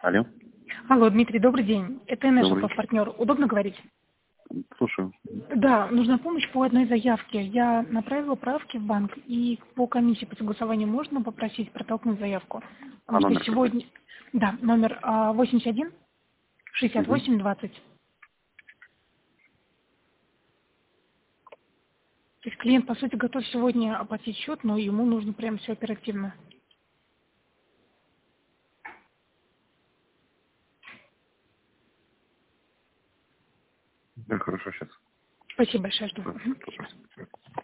Алло. Алло, Дмитрий, добрый день. Это Добрый. Инешев, партнер. Удобно говорить? Слушаю. Да, нужна помощь по одной заявке. Я направила правки в банк, и по комиссии по согласованию можно попросить протолкнуть заявку. А Потому номер что какой? сегодня... Да, номер 81 Угу. 68 20. То есть клиент, по сути, готов сегодня оплатить счет, но ему нужно прям все оперативно. Да, хорошо, сейчас. Спасибо большое, жду. Мгм.